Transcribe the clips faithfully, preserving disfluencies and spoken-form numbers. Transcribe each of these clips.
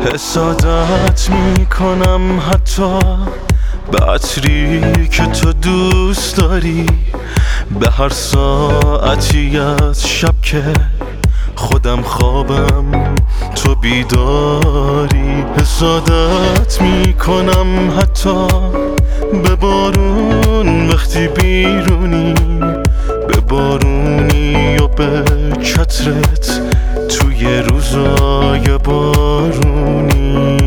حسادت میکنم حتی به عطری که تو دوست داری، به هر ساعتی از شب که خودم خوابم تو بیداری. حسادت میکنم حتی به بارون وقتی بیرونی، به بارونی و به چترت توی روزای بارونی.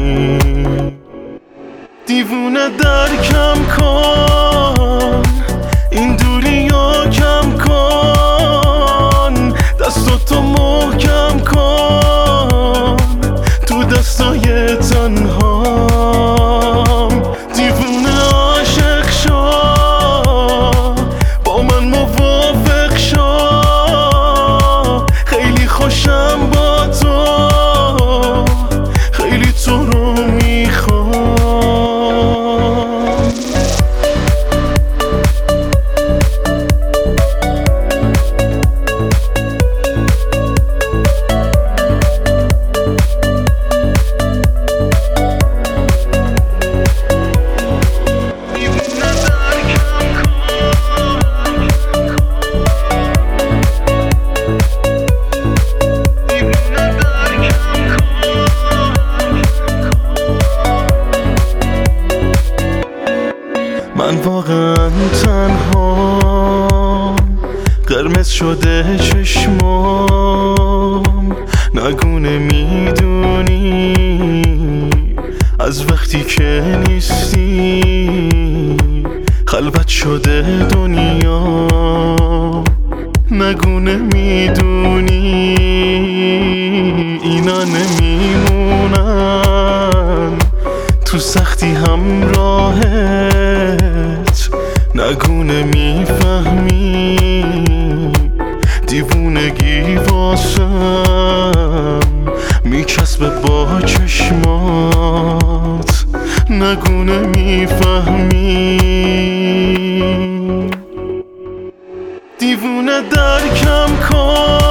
دیوونه درکم کن، این دوریو کم کن، دستاتو محکم کن تو دستای تنهام. دیوونه عاشق شو، با من موافق شو، خیلی خوشم با تو، خیلی تو رو میخوام. من واقعا تنها، قرمز شده چشمام، نگونه میدونی از وقتی که نیستی خلوت شده دنیا. نگونه میدونی اینا نمیمونن تو سختی همراهت، نگونه میفهمی دیوونگی واسم میچسبه با چشمات، نگونه میفهمی. دیوونه درکم کن،